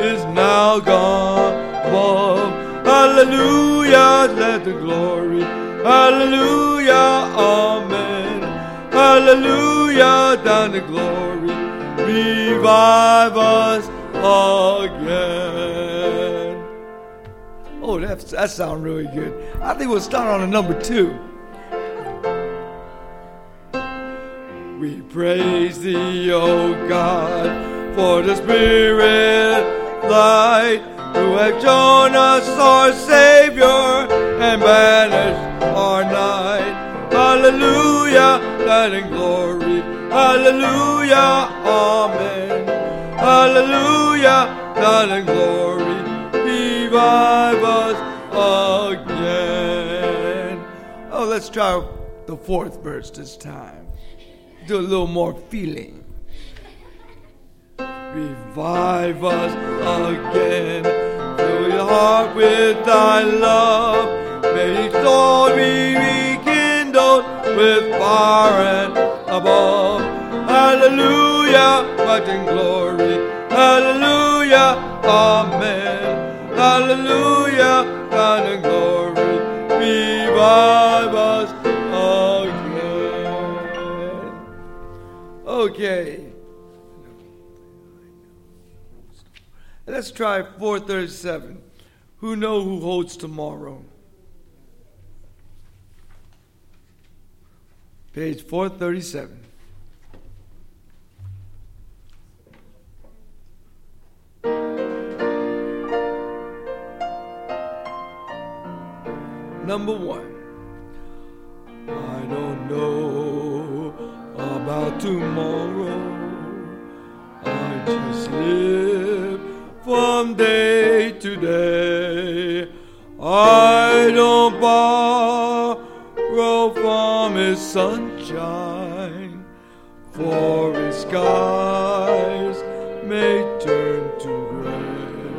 is now gone above. Hallelujah, let the glory. Hallelujah, amen. Hallelujah, down the glory. Revive us again. Oh, that sounds really good. I think we'll start on a number 2. We praise thee, O God, for the Spirit light, who have shown us our Savior and banished our night. Hallelujah, that in glory. Hallelujah, amen. Hallelujah, that in glory. Revive us again. Oh, let's try the 4th verse this time. Do a little more feeling. Revive us again. Fill your heart with thy love. May each soul be rekindled with fire and above. Hallelujah, much in glory. Hallelujah, amen. Hallelujah, God in glory. Revive us again. Okay. Let's try 437. Who know who holds tomorrow? Page 437. Number 1. I don't know about tomorrow. I just live from day to day. I don't borrow from his sunshine, for his skies may turn to gray.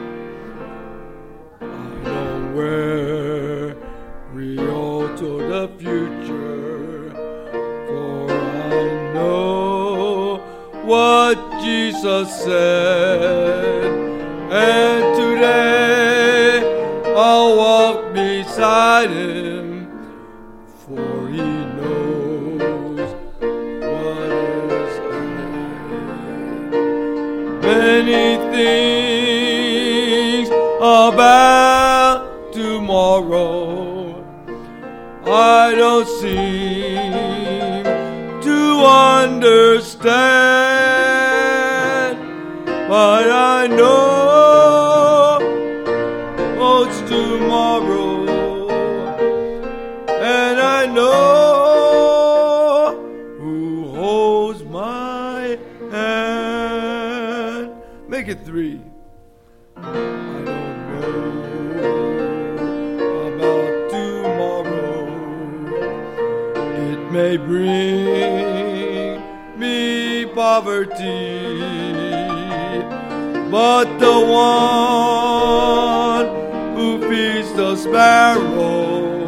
I don't worry toward the future, for I know what Jesus said, and today I'll walk beside him, for he knows what is ahead. Many things about tomorrow I don't seem to understand, but I know it's tomorrow, and I know who holds my hand. Make it 3. I don't know about tomorrow. It may bring me poverty, but the one who feeds the sparrow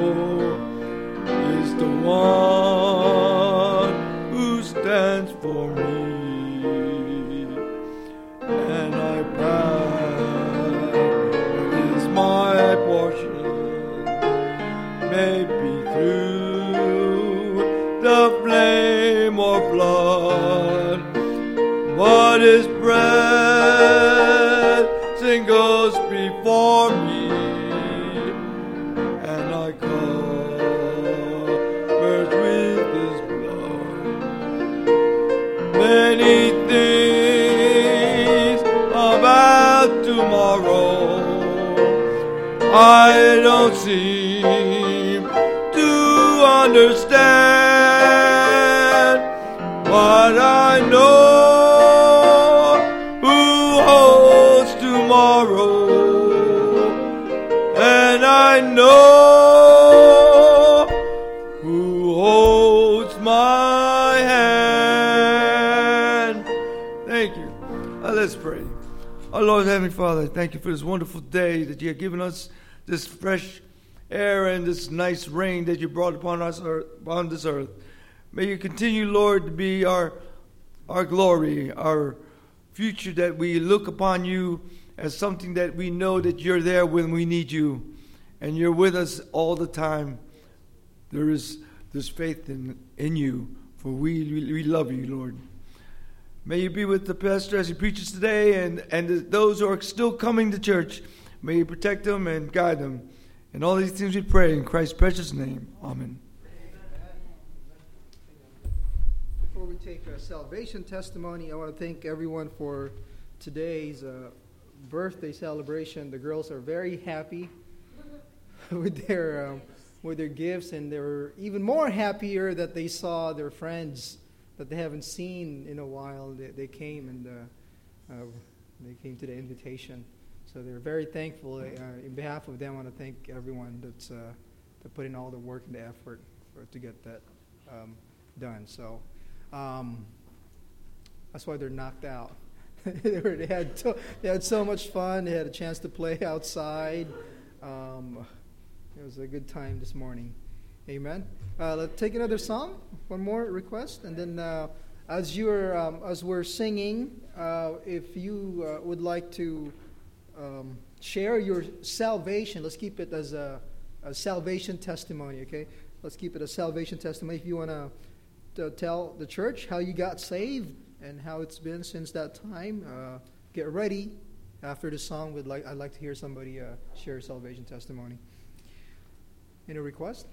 is the one who stands for me. And I pray what is my portion, maybe through the flame or blood, but his blessing goes before me, and I covered with his blood. Many things about tomorrow I don't seem to understand, but I know who holds tomorrow, and I know who holds my hand. Thank you. Let's pray. Our Lord Heavenly Father, thank you for this wonderful day that you have given us, this fresh air and this nice rain that you brought upon us, upon this earth. May you continue, Lord, to be our glory, our future, that we look upon you as something that we know that you're there when we need you, and you're with us all the time. There's faith in you, for we love you, Lord. May you be with the pastor as he preaches today, and those who are still coming to church. May you protect them and guide them. And all these things we pray in Christ's precious name. Amen. Before we take a salvation testimony, I want to thank everyone for today's birthday celebration. The girls are very happy with their gifts, and they were even more happier that they saw their friends that they haven't seen in a while. They came and they came to the invitation. So they're very thankful. In behalf of them, I want to thank everyone that put in all the work and the effort to get that done. So that's why they're knocked out. They had so much fun. They had a chance to play outside. It was a good time this morning. Amen. Let's take another song. One more request, and then as we're singing, if you would like to share your salvation, let's keep it as a salvation testimony. Okay, let's keep it a salvation testimony. If you want to tell the church how you got saved and how it's been since that time, get ready. After the song, I'd like to hear somebody share a salvation testimony. Any request?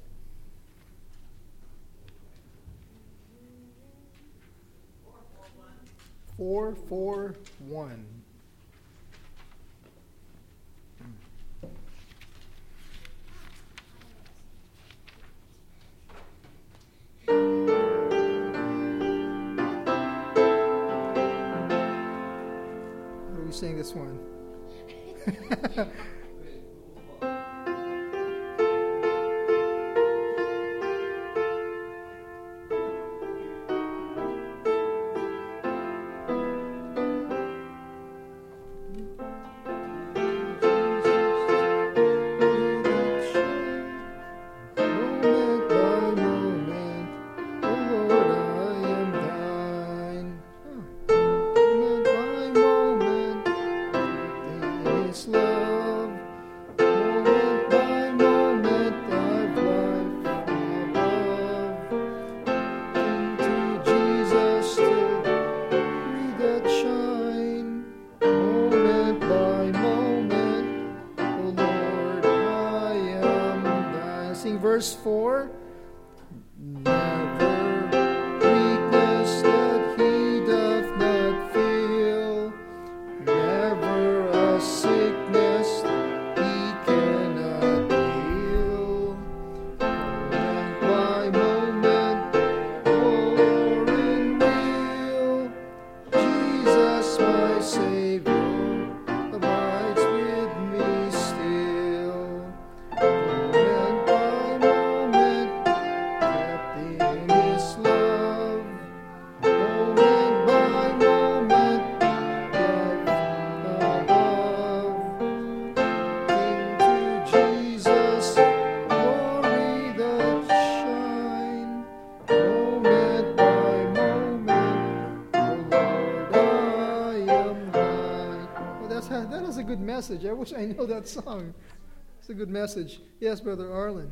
Four, 1. How do we sing this one? Verse 4, never weakness that he doth not feel, never a sickness that he cannot heal. Moment by moment, or in real, Jesus my Savior abides with me still. Message. I wish I know that song. It's a good message. Yes, Brother Arlen.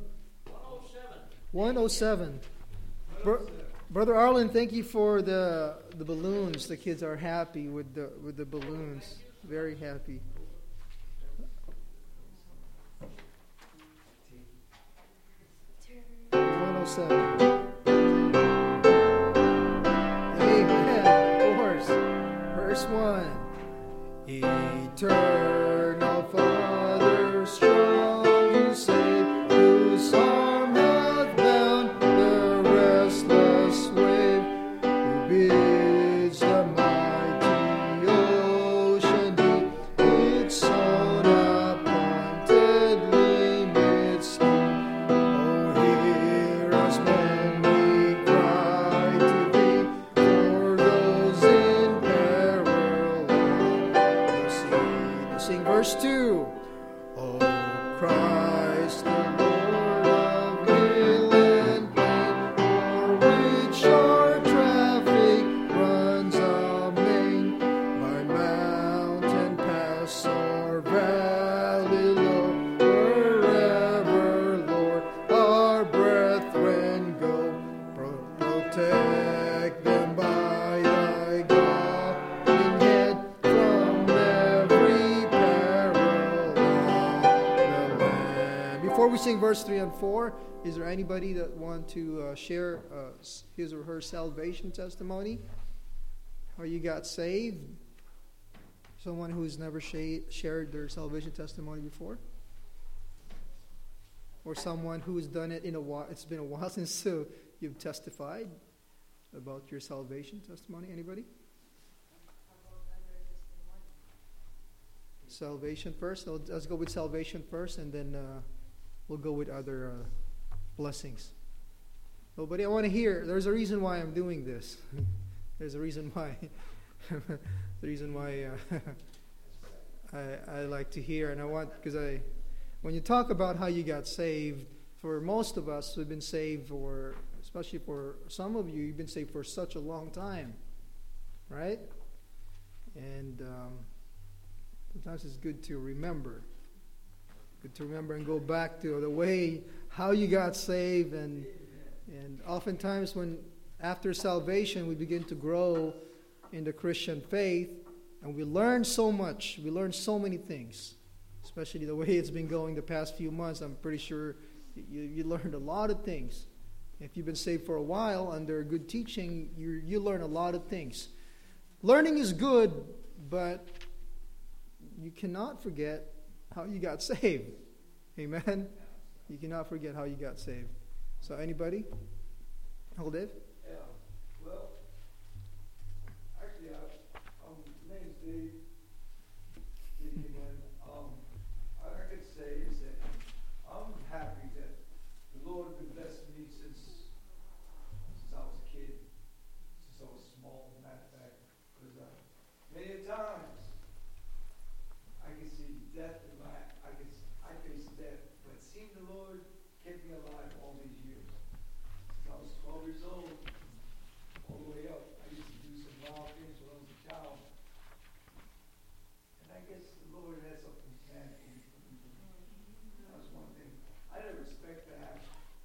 107. Brother Arlen, thank you for the balloons. The kids are happy with the balloons. Very happy. Amen. Of course. Verse 1. Eternal Father, strong to save, whose arm hath bound the restless wave, who bids the mighty ocean deep its own appointed limits keep. Oh, hear us when we cry to thee, for those in peril on the sea. Sing verse 2. O Christ, the Lord of hill and plain, o'er which our traffic runs amain, by mountain pass so we sing verse 3 and 4, is there anybody that want to share his or her salvation testimony? How you got saved? Someone who's never shared their salvation testimony before? Or someone who's done it in a while? It's been a while since you've testified about your salvation testimony. Anybody? Salvation first. So let's go with salvation first, and then we'll go with other blessings. Nobody? I want to hear. There's a reason why I'm doing this. There's a reason why. The reason why I like to hear, and I want, because when you talk about how you got saved, for most of us who've been saved, or especially for some of you, you've been saved for such a long time, right? And sometimes it's good to remember. Good to remember and go back to the way how you got saved, and oftentimes when after salvation we begin to grow in the Christian faith, and we learn so much. We learn so many things, especially the way it's been going the past few months. I'm pretty sure you learned a lot of things. If you've been saved for a while under good teaching, you learn a lot of things. Learning is good, but you cannot forget how you got saved. Amen? You cannot forget how you got saved. So anybody? Hold it. Yeah. Well, actually, my name is Dave. I could say is that I'm happy that the Lord has been blessing me since I was a kid, since I was small, matter of fact. Because many times I can see death in I face death, but it seemed the Lord kept me alive all these years. Since I was 12 years old, all the way up, I used to do some wild things when I was a child. And I guess the Lord has something planned for me. That was one thing. I didn't expect to have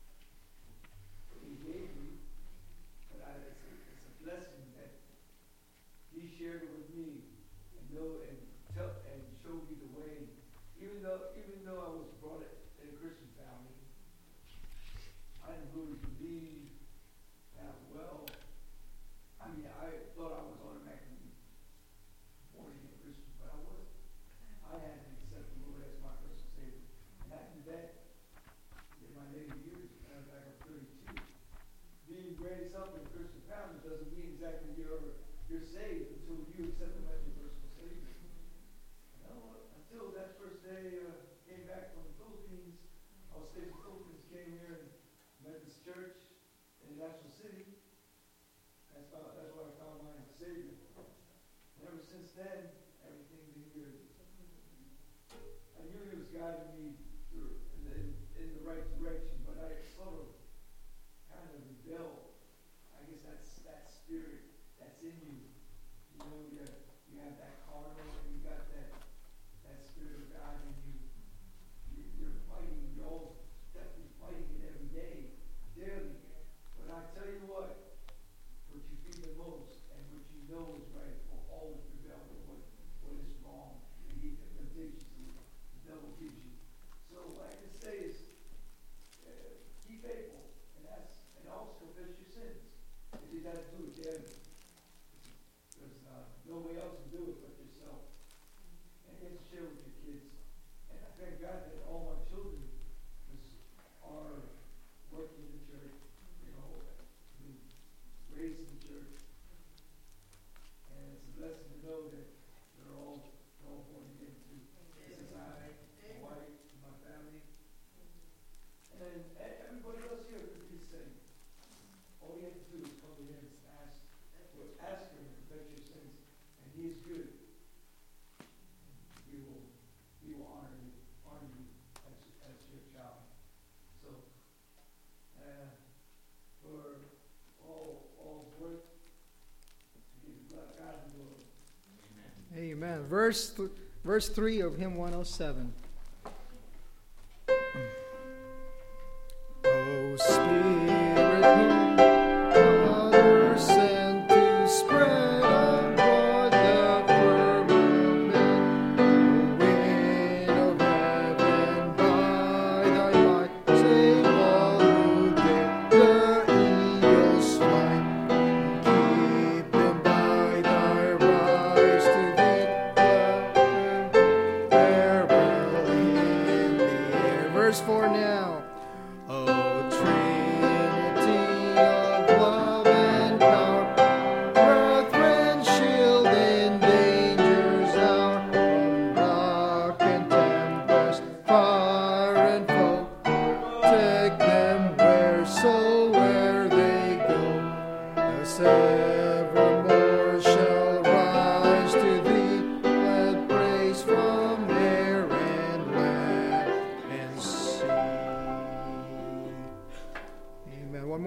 what He gave me, but it's a blessing that He shared it with me and showed me the way. Even though I was brought up in a Christian family, I didn't really believe that well. I mean, I thought I was automatically born again Christian, but I wasn't. I had to accept the Lord as my personal Savior. And I did that in my later years. Matter of fact, I'm 32. Being raised up in a Christian family doesn't mean exactly you're saved until you accept Him as your personal Savior. Until that first day came back from the Philippines, I was staying in the Philippines, came here and met this church in the National City. That's where I found my Savior. And ever since then, everything's been good. I knew He was guiding me in the right direction, but I sort of kind of rebelled. I guess that's that spirit that's in you. You know, you have that carnal, and you got that Spirit of God in you. You're fighting, you're all definitely fighting it every day, daily. But I tell you what you feed the most and what you know is right will always prevail with what is wrong. The temptations the devil gives you. So what I can say is, be faithful and also confess your sins. If you got to do it daily. There's no way else to do it but yourself. And you have to share with your kids. And I thank God that all my children are working in the church, raised in the church. And it's a blessing to know that they're all born again too. This is my wife, my family. And everybody else here could be the same. All you have to do is come to Him and ask Him to confess your sins. And He is good. He will honor you as your child. So, for all work, to give God the glory. Amen. Verse 3 of hymn 107. O Spirit, whom Father sent to spread abroad the firmament, O wind of heaven, by Thy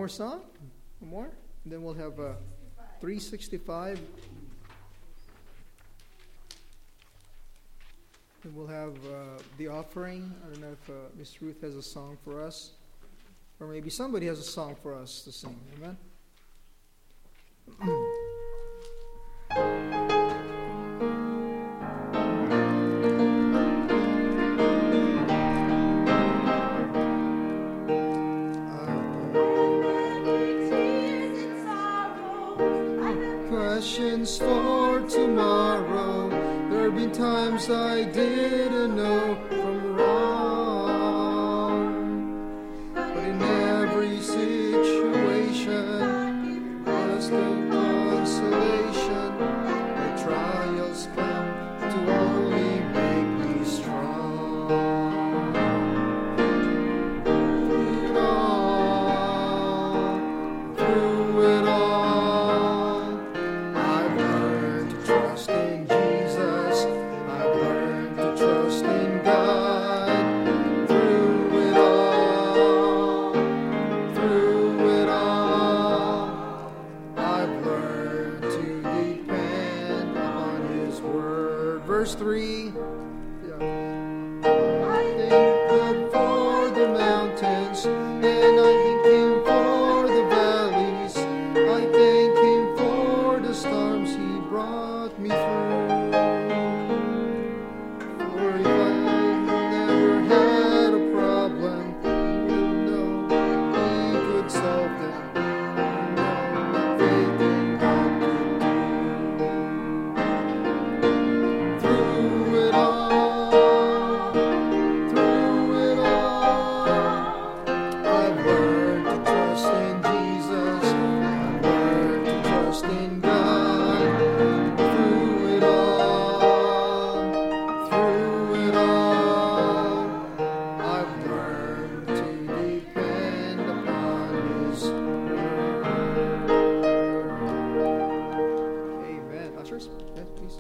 song? One more? And then we'll have 365. And we'll have the offering. I don't know if Miss Ruth has a song for us. Or maybe somebody has a song for us to sing. Amen? Questions for tomorrow. There have been times I didn't know from wrong, but in every situation, was the consolation. My trials come to only make me strong. Through it all, I've learned to trust in Jesus. I've learned to trust in God. Through it all, I've learned to depend on His word. Verse 3. I thank God for the mountains, and I thank Him for the valleys. I thank Him for the storms He brought me through. For if I never had a problem, I wouldn't know He could solve them. I know that faith in God could do. Through it all, I've learned to trust in Jesus. I've learned to trust in God. Through it all, I've learned to depend upon His word. Amen. Ushers, yes, please.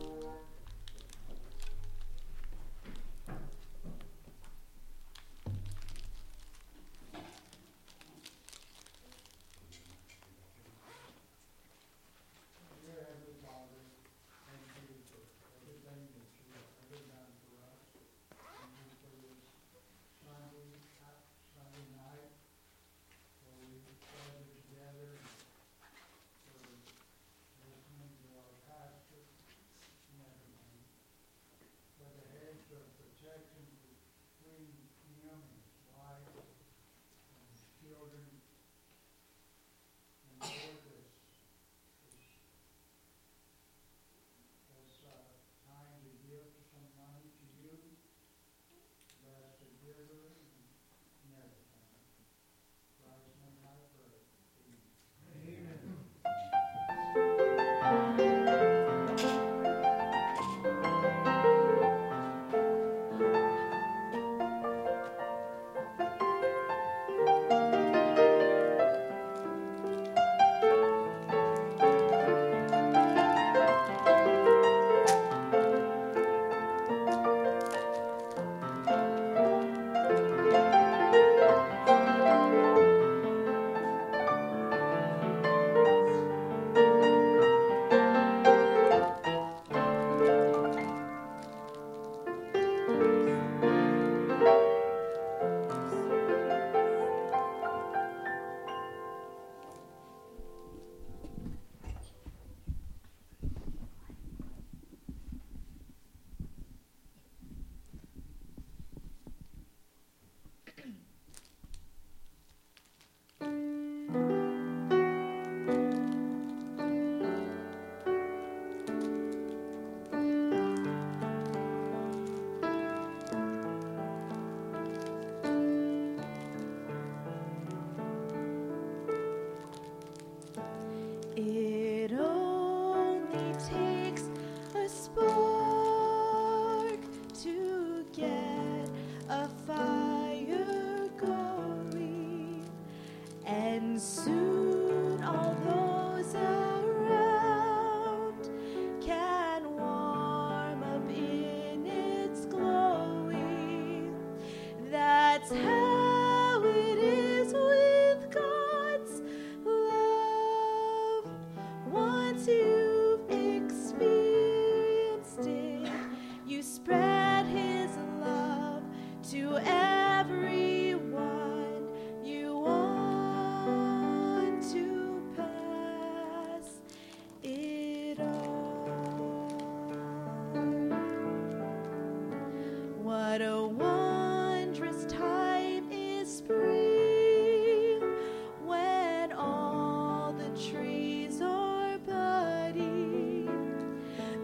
Dear Heavenly Father, thank you for everything that you have ever done for us. Thank you for this Sunday night where we gather together for listening to our pastor and everything. For the hedge of protection between him and his wife and his children. And Lord, this time to give some money to you. Bless the giver and everything. Christ's name I pray. Amen.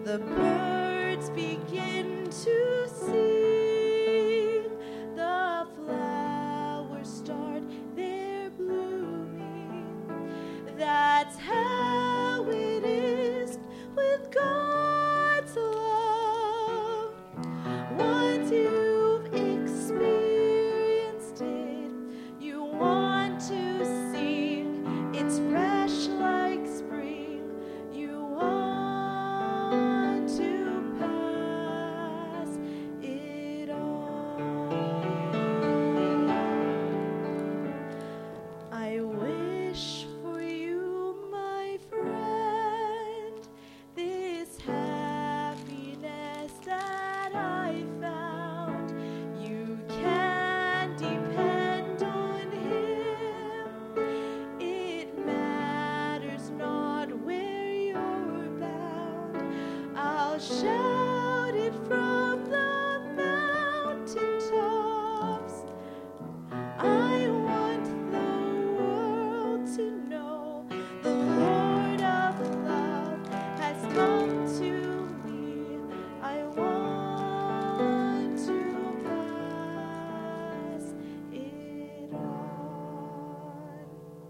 the birds begin to sing, the flowers start their blooming. That's how it is with God's love. Once you've experienced it, you want to see it's fresh like spring. You want to pass it on. I wish for you, my friend, this happiness that I found. You can depend on Him. It matters not where you're bound. I'll shout it from the mountaintops. I want the world to know the Lord of love has come to me. I want to pass it on.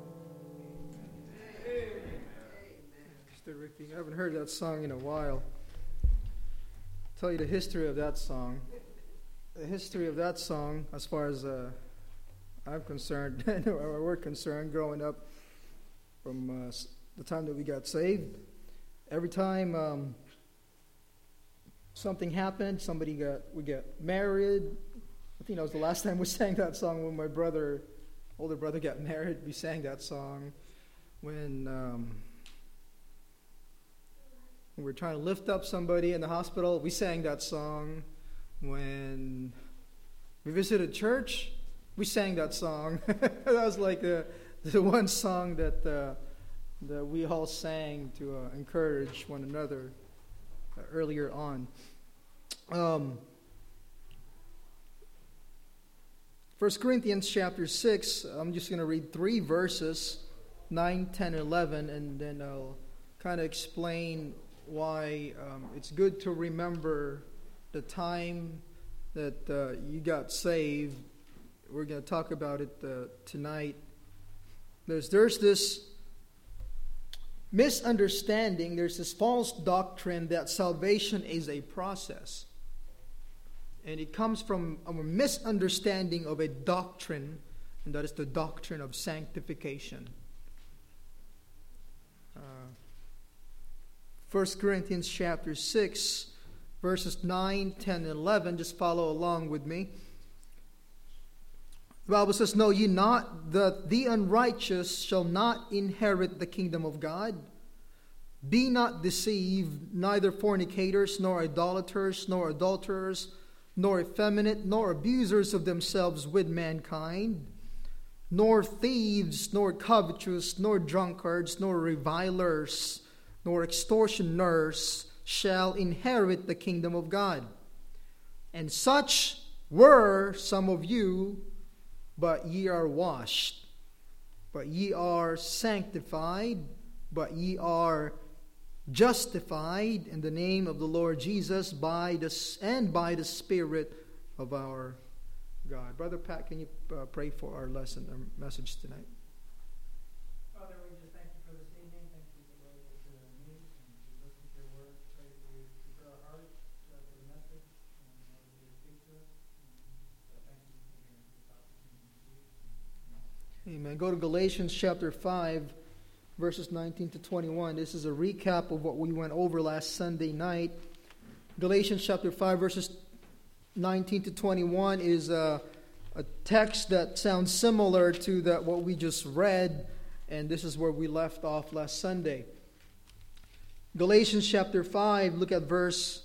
Mr. Ricky, I haven't heard that song in a while. Tell you the history of that song. The history of that song, as far as I'm concerned, or we're concerned, growing up from the time that we got saved, every time something happened, we got married. I think that was the last time we sang that song when my older brother got married. We sang that song when we were trying to lift up somebody in the hospital. We sang that song. When we visited church, we sang that song. That was like the one song that we all sang to encourage one another earlier on. 1 Corinthians chapter 6, I'm just going to read 3 verses, 9, 10, 11, and then I'll kind of explain why it's good to remember the time that you got saved. We're going to talk about it tonight. There's this misunderstanding, there's this false doctrine that salvation is a process. And it comes from a misunderstanding of a doctrine, and that is the doctrine of sanctification. 1 Corinthians chapter 6, verses 9, 10, and 11. Just follow along with me. The Bible says, "Know ye not that the unrighteous shall not inherit the kingdom of God? Be not deceived, neither fornicators, nor idolaters, nor adulterers, nor effeminate, nor abusers of themselves with mankind, nor thieves, nor covetous, nor drunkards, nor revilers, nor extortioners shall inherit the kingdom of God. And such were some of you, but ye are washed, but ye are sanctified, but ye are justified in the name of the Lord Jesus by the Spirit of our God." Brother Pat, can you pray for our lesson, our message tonight? Father, we just thank you for this evening. Thank you for the way that meet and to listen to your word. Pray that you prepare our hearts for the message and that you speak to us. So thank you for this opportunity to speak. Amen. Go to Galatians chapter 5, verses 19 to 21. This is a recap of what we went over last Sunday night. Galatians chapter 5, verses 19 to 21 is a text that sounds similar to what we just read, and this is where we left off last Sunday. Galatians chapter 5, look at verse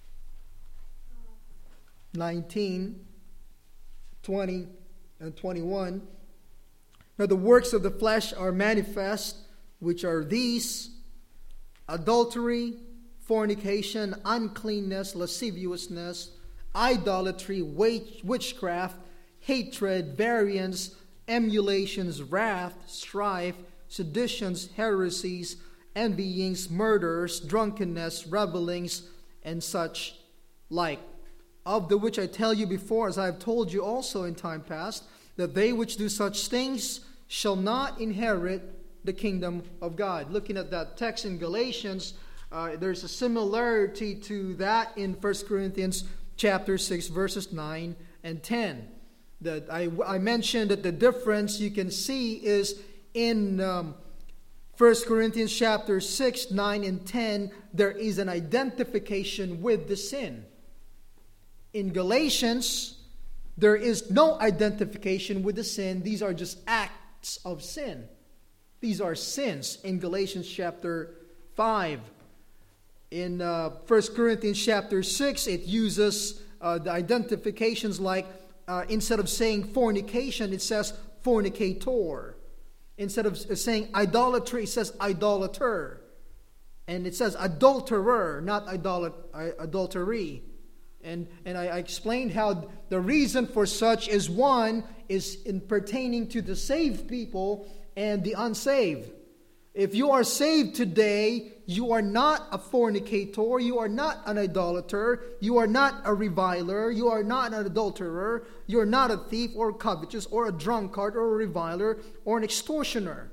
19, 20, and 21. "Now the works of the flesh are manifest, which are these: adultery, fornication, uncleanness, lasciviousness, idolatry, witchcraft, hatred, variance, emulations, wrath, strife, seditions, heresies, envyings, murders, drunkenness, revelings, and such like. Of the which I tell you before, as I have told you also in time past, that they which do such things shall not inherit the kingdom of God. Looking at that text in Galatians, there's a similarity to that in 1 Corinthians chapter 6, verses 9 and 10. That I mentioned that the difference you can see is in 1 Corinthians chapter 6, 9, and 10, there is an identification with the sin. In Galatians, there is no identification with the sin. These are just acts of sin. These are sins in Galatians chapter 5. In 1 Corinthians chapter 6, it uses the identifications like, instead of saying fornication, it says fornicator. Instead of saying idolatry, it says idolater. And it says adulterer, not adultery. And I explained how the reason for such is one is in pertaining to the saved people and the unsaved. If you are saved today, you are not a fornicator, you are not an idolater, you are not a reviler, you are not an adulterer, you are not a thief or covetous or a drunkard or a reviler or an extortioner.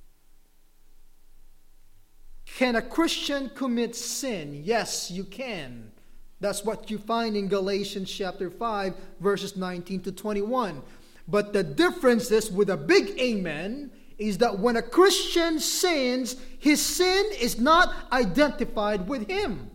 Can a Christian commit sin? Yes, you can. That's what you find in Galatians chapter 5, verses 19 to 21. But the difference is, with a big amen, is that when a Christian sins, his sin is not identified with him.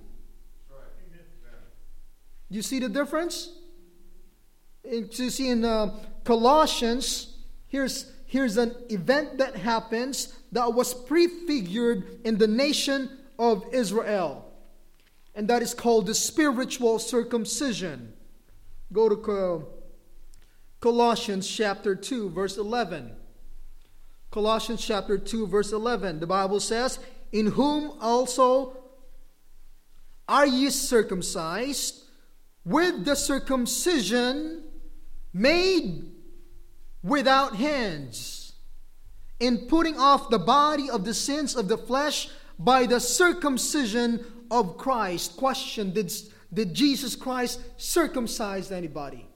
You see the difference? You see in Colossians, here's an event that happens that was prefigured in the nation of Israel. And that is called the spiritual circumcision. Go to Colossians chapter 2, verse 11. Colossians chapter 2, verse 11. The Bible says, "In whom also are ye circumcised with the circumcision made without hands, in putting off the body of the sins of the flesh by the circumcision of Christ." Question: Did Jesus Christ circumcise anybody?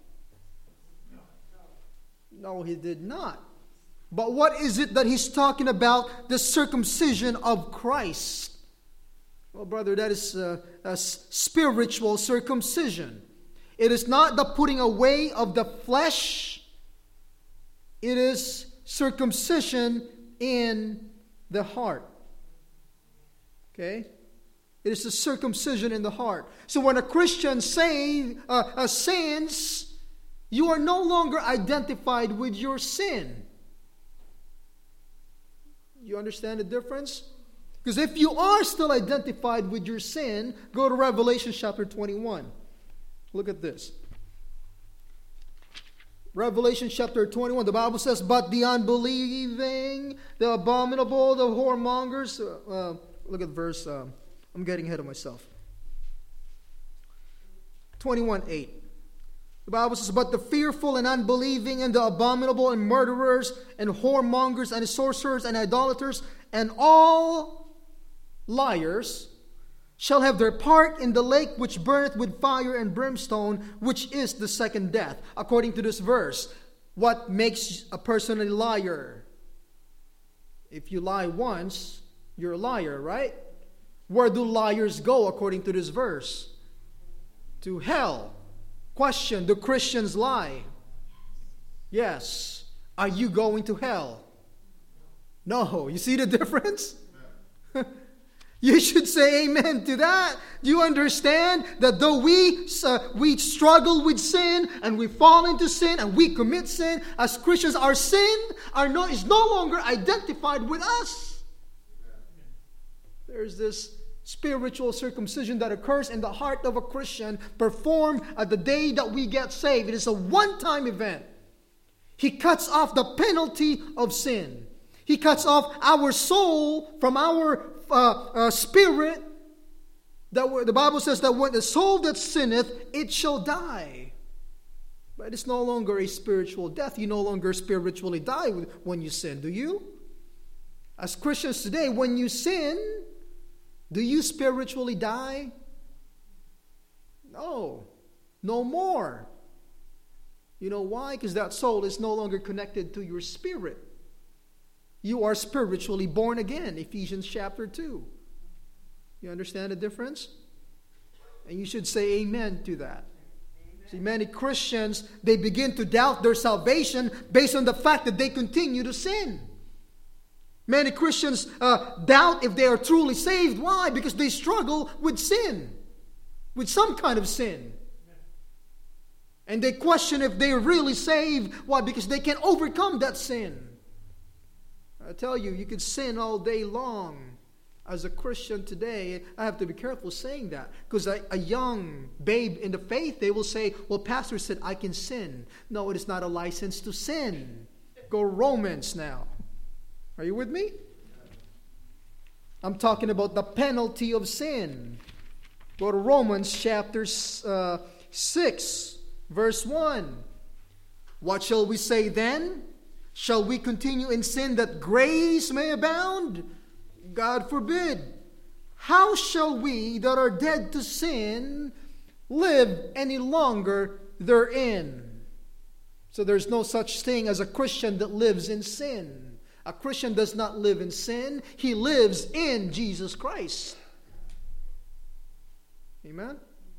No, he did not. But what is it that he's talking about? The circumcision of Christ. Well, brother, that is a spiritual circumcision. It is not the putting away of the flesh. It is circumcision in the heart. Okay? It is the circumcision in the heart. So when a Christian sins, you are no longer identified with your sin. You understand the difference? Because if you are still identified with your sin, go to Revelation chapter 21. Look at this. Revelation chapter 21, the Bible says, "But the unbelieving, the abominable, the whoremongers..." Look at verse, I'm getting ahead of myself. 21:8. The Bible says, "But the fearful and unbelieving and the abominable and murderers and whoremongers and sorcerers and idolaters and all liars shall have their part in the lake which burneth with fire and brimstone, which is the second death." According to this verse, what makes a person a liar? If you lie once, you're a liar, right? Where do liars go according to this verse? To hell. Question: do Christians lie? Yes. Are you going to hell? No. You see the difference? You should say amen to that. Do you understand that though we struggle with sin and we fall into sin and we commit sin, as Christians, our sin is no longer identified with us. There's this spiritual circumcision that occurs in the heart of a Christian, performed at the day that we get saved. It is a one-time event. He cuts off the penalty of sin. He cuts off our soul from our spirit. That the Bible says that when the soul that sinneth, it shall die. But it's no longer a spiritual death. You no longer spiritually die when you sin, do you? As Christians today, when you sin, do you spiritually die? No. No more. You know why? Because that soul is no longer connected to your spirit. You are spiritually born again. Ephesians chapter 2. You understand the difference? And you should say amen to that. See, many Christians, they begin to doubt their salvation based on the fact that they continue to sin. Many Christians doubt if they are truly saved. Why? Because they struggle with sin, with some kind of sin. And they question if they are really saved. Why? Because they can't overcome that sin. I tell you, you could sin all day long. As a Christian today, I have to be careful saying that. Because a young babe in the faith, they will say, well, pastor said I can sin. No, it is not a license to sin. Go Romans now. Are you with me? I'm talking about the penalty of sin. Go to Romans chapter 6, verse 1. What shall we say then? Shall we continue in sin that grace may abound? God forbid. How shall we that are dead to sin live any longer therein? So there's no such thing as a Christian that lives in sin. A Christian does not live in sin. He lives in Jesus Christ. Amen?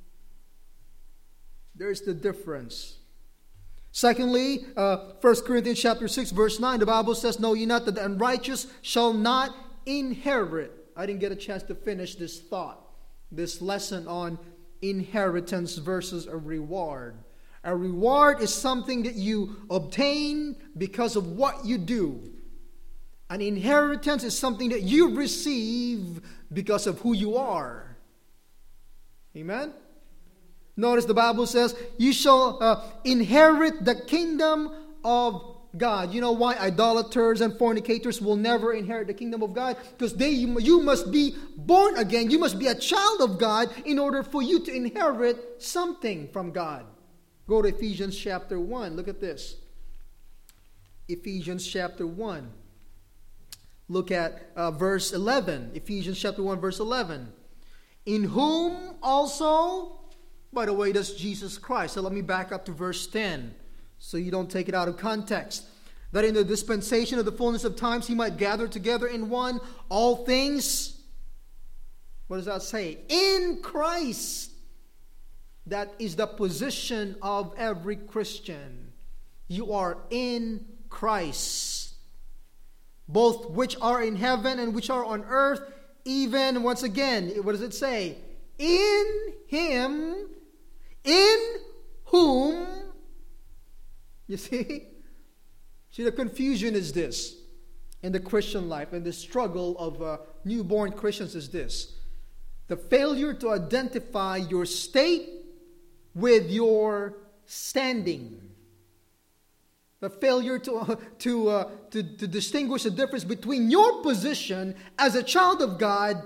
There's the difference. Secondly, 1 Corinthians chapter 6, verse 9, the Bible says, know ye not that the unrighteous shall not inherit. I didn't get a chance to finish this thought, this lesson on inheritance versus a reward. A reward is something that you obtain because of what you do. An inheritance is something that you receive because of who you are. Amen? Notice the Bible says, you shall inherit the kingdom of God. You know why idolaters and fornicators will never inherit the kingdom of God? Because you must be born again. You must be a child of God in order for you to inherit something from God. Go to Ephesians chapter 1. Look at this. Ephesians chapter 1. Look at verse 11. Ephesians chapter 1, verse 11. In whom also... By the way, that's Jesus Christ. So let me back up to verse 10 so you don't take it out of context. That in the dispensation of the fullness of times he might gather together in one all things. What does that say? In Christ. That is the position of every Christian. You are in Christ. Both which are in heaven and which are on earth. Even, once again, what does it say? In Him, in whom, you see? See, the confusion is this in the Christian life, and the struggle of newborn Christians is this. The failure to identify your state with your standing. The failure to distinguish the difference between your position as a child of God,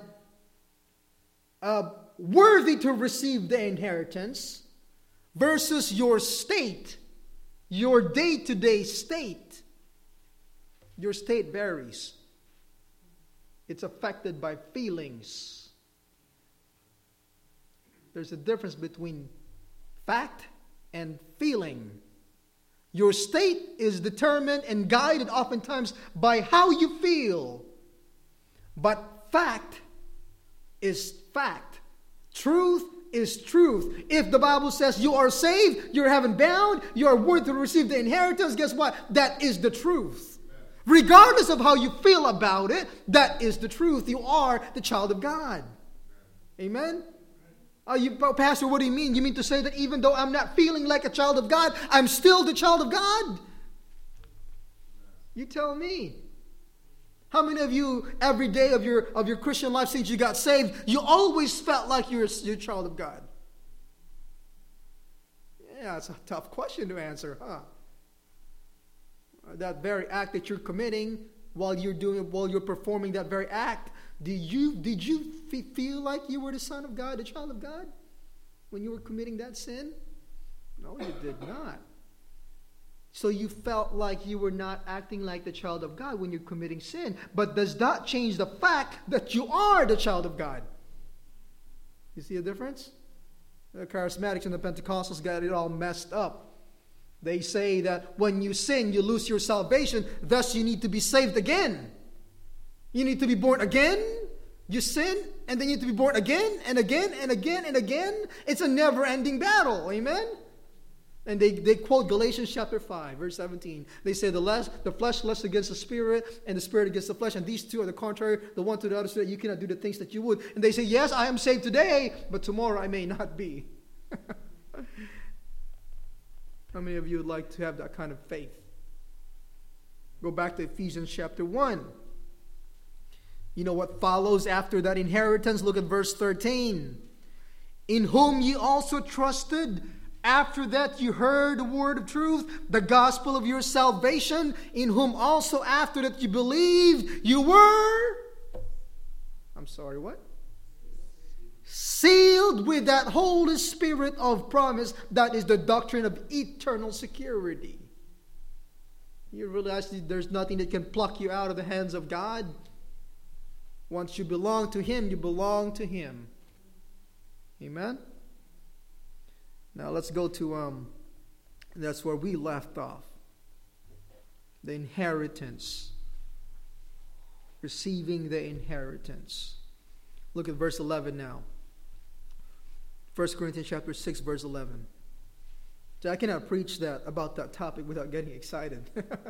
worthy to receive the inheritance, versus your state, your day-to-day state. Your state varies. It's affected by feelings. There's a difference between fact and feeling. Your state is determined and guided oftentimes by how you feel. But fact is fact. Truth is truth. If the Bible says you are saved, you're heaven bound, you are worthy to receive the inheritance, guess what? That is the truth. Regardless of how you feel about it, that is the truth. You are the child of God. Amen? Pastor, what do you mean? You mean to say that even though I'm not feeling like a child of God, I'm still the child of God? You tell me. How many of you, every day of your Christian life since you got saved, you always felt like you're a child of God? Yeah, it's a tough question to answer, huh? That very act that you're committing while you're performing that very act, did you feel like you were the son of God, the child of God, when you were committing that sin? No, you did not. So you felt like you were not acting like the child of God when you're committing sin. But does that change the fact that you are the child of God? You see a difference? The charismatics and the Pentecostals got it all messed up. They say that when you sin, you lose your salvation. Thus, you need to be saved again. You need to be born again. You sin, and then you need to be born again and again and again and again. It's a never-ending battle. Amen? And they quote Galatians chapter 5, verse 17. They say the flesh lusts against the spirit, and the spirit against the flesh. And these two are the contrary, the one to the other, so that you cannot do the things that you would. And they say, yes, I am saved today, but tomorrow I may not be. How many of you would like to have that kind of faith? Go back to Ephesians chapter 1. You know what follows after that inheritance? Look at verse 13. In whom ye also trusted, after that you heard the word of truth, the gospel of your salvation, in whom also after that you believed, you were, what? Sealed with that Holy Spirit of promise, that is the doctrine of eternal security. You realize there's nothing that can pluck you out of the hands of God. Once you belong to Him, you belong to Him. Amen? Now let's go to, that's where we left off. The inheritance. Receiving the inheritance. Look at verse 11 now. 1 Corinthians chapter 6, verse 11. So I cannot preach about that topic without getting excited.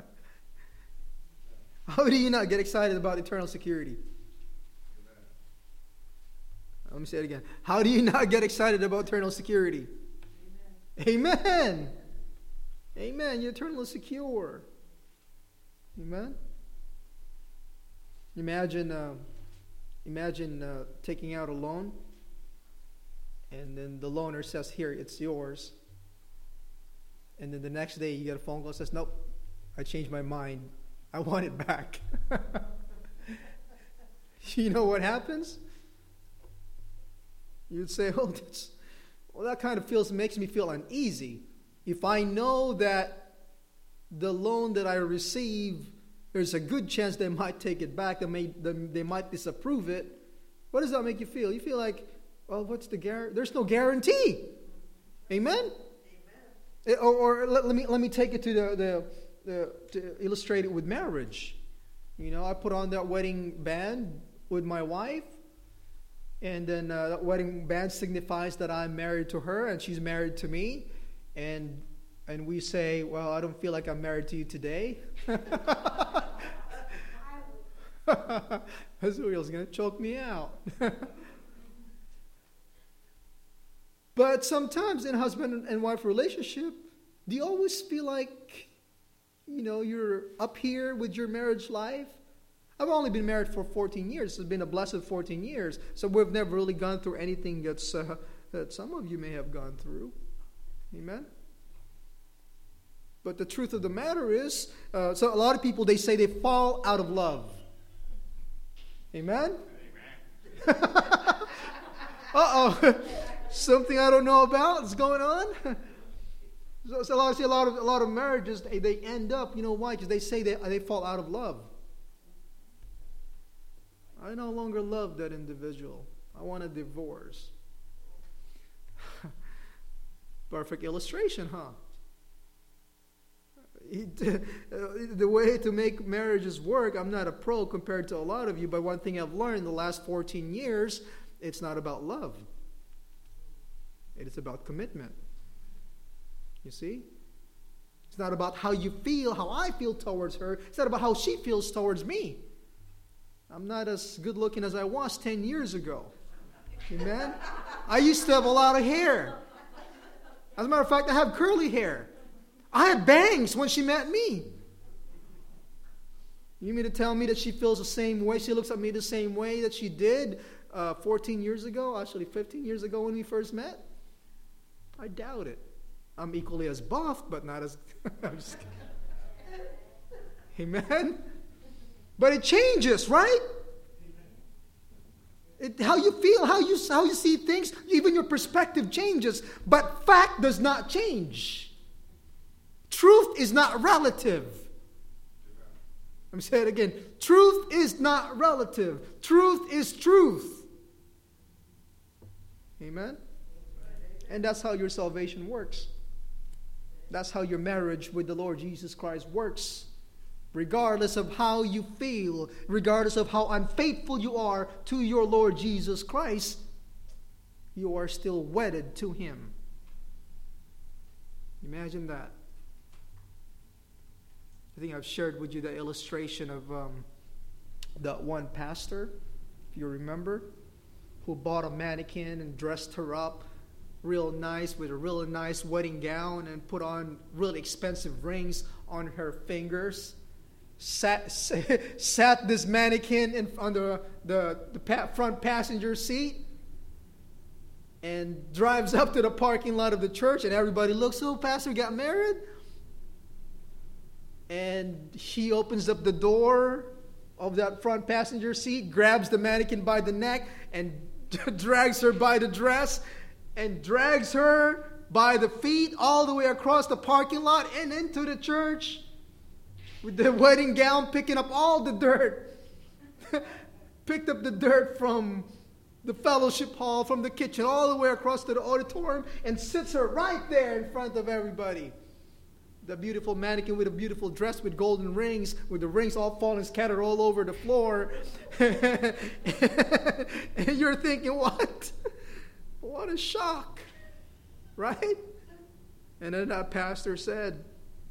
How do you not get excited about eternal security? Let me say it again. How do you not get excited about eternal security? Amen. Amen. You're eternally secure. Amen. Imagine taking out a loan, and then the loaner says, "Here, it's yours." And then the next day you get a phone call that says, "Nope, I changed my mind. I want it back." You know what happens? You'd say, that kind of makes me feel uneasy. If I know that the loan that I receive, there's a good chance they might take it back, they might disapprove it. What does that make you feel? You feel like, well, what's the guarantee? There's no guarantee. Amen? Amen. Or let me take it to to illustrate it with marriage. You know, I put on that wedding band with my wife. And then that wedding band signifies that I'm married to her and she's married to me. And we say, well, I don't feel like I'm married to you today. Azuriel's going to choke me out. But sometimes in a husband and wife relationship, do you always feel like, you're up here with your marriage life? I've only been married for 14 years. It's been a blessed 14 years. So we've never really gone through anything that some of you may have gone through. Amen? But the truth of the matter is, so a lot of people, they say they fall out of love. Amen? Uh-oh. Something I don't know about is going on. So I see a lot of marriages, they end up, why? Because they say they fall out of love. I no longer love that individual. I want a divorce. Perfect illustration, huh? The way to make marriages work, I'm not a pro compared to a lot of you, but one thing I've learned in the last 14 years, it's not about love. It is about commitment. You see? It's not about how you feel, how I feel towards her. It's not about how she feels towards me. I'm not as good looking as I was 10 years ago. Amen? I used to have a lot of hair. As a matter of fact, I have curly hair. I had bangs when she met me. You mean to tell me that she feels the same way, she looks at me the same way that she did 14 years ago, actually 15 years ago when we first met? I doubt it. I'm equally as buff, but not as... I'm just kidding. Amen? But it changes, right? How you feel, how you see things, even your perspective changes. But fact does not change. truth is not relative. Let me say it again. Truth is not relative. Truth is truth. Amen? And that's how your salvation works. That's how your marriage with the Lord Jesus Christ works. Regardless of how you feel, regardless of how unfaithful you are to your Lord Jesus Christ, you are still wedded to Him. Imagine that. I think I've shared with you the illustration of that one pastor, if you remember, who bought a mannequin and dressed her up real nice with a real nice wedding gown and put on really expensive rings on her fingers. Sat this mannequin on the front passenger seat and drives up to the parking lot of the church, and everybody looks, oh, pastor got married? And he opens up the door of that front passenger seat, grabs the mannequin by the neck, and drags her by the dress, and drags her by the feet all the way across the parking lot and into the church with the wedding gown, picking up all the dirt. Picked up the dirt from the fellowship hall, from the kitchen, all the way across to the auditorium, and sits her right there in front of everybody. The beautiful mannequin with a beautiful dress with golden rings, with the rings all falling scattered all over the floor. And you're thinking, what? What a shock. Right? And then that pastor said,